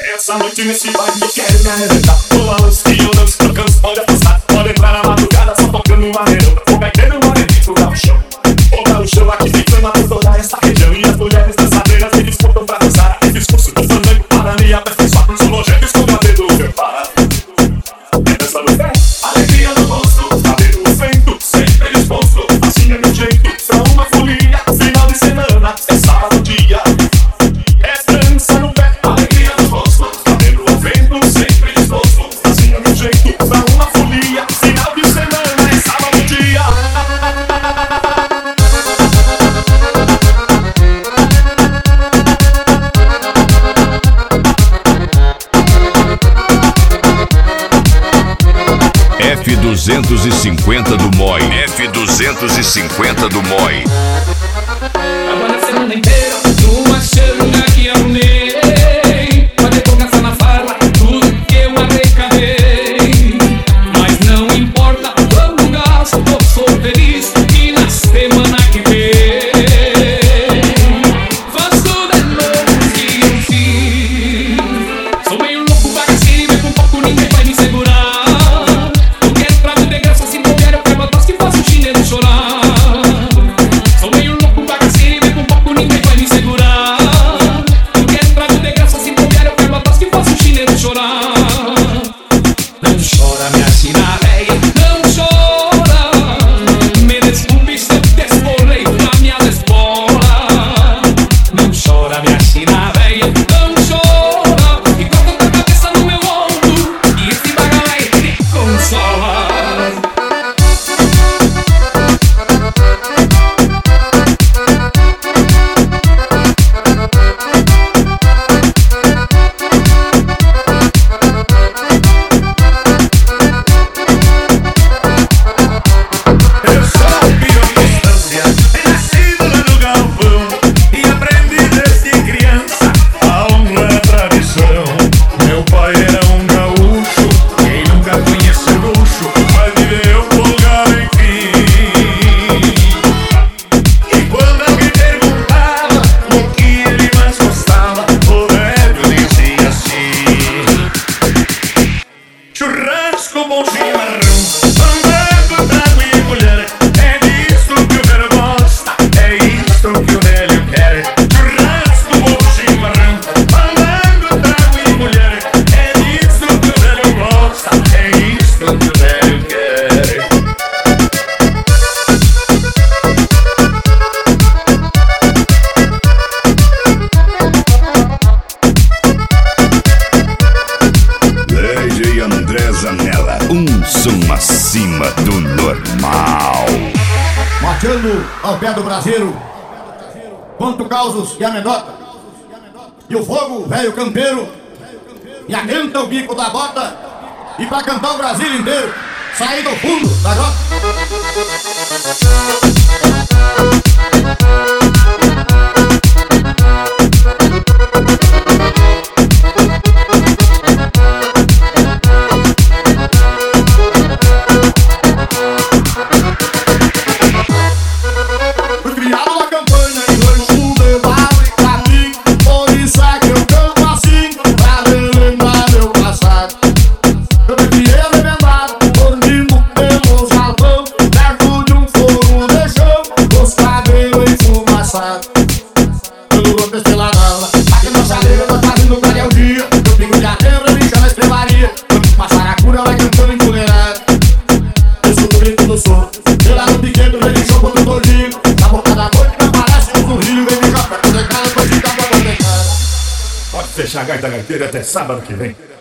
Essa noite nesse baile eu quero me arrebentar. Com a luz que eu não estou cansado, pode apostar. Pode entrar na madrugada só tocando um maneirão. Vou metendo um maneirão pro chão. O gauchão aqui ficando por toda essa região. E as mulheres dançadeiras me disputam pra dançar. Esse discurso do fandango para me aperfeiçoar. Sou nojentos com o cabelo meu para. É dança no pé, alegria no rosto. Cabelo vento, sempre disposto. Assim é meu jeito, pra uma folia. Final de semana, é sábado dia. É dança no pé, alegria no rosto. Cabelo vento, sempre disposto. Assim é meu jeito, pra uma folia. Final de semana, é sábado dia. F250 do Moi. F250 do Moi. Agora a semana inteira, numa xanga que arrumei. Pode colocar na farra tudo que eu arrecadei. Mas não importa quanto gasto, eu sou feliz. E na semana que vem faço tudo de novo que eu fiz. Sou meio louco, bagaceiro e mesmo um pouco ninguém vai me segurar. Não chora, minha sina véia, não chora. Me desculpe se eu desfolei pra minha espola. Não chora, minha sina véia, não chora. E coloca a cabeça no meu ombro e esse bagalai te consola. Churrasco, bom chimarrão, andando, trago e colher. É disso que o velho gosta, é isso que o velho quer. Churrasco, bom chimarrão, andando, trago e colher. É disso que o velho gosta, é isso que o velho quer. DJ André Zanella, um som acima do normal. Marchando ao pé do braseiro, quanto causos e anedota. E o fogo, velho campeiro, e arrebenta o bico da bota. E pra cantar o Brasil inteiro, sair do fundo da grota. Pode fechar a gaita gaiteira até sábado que vem.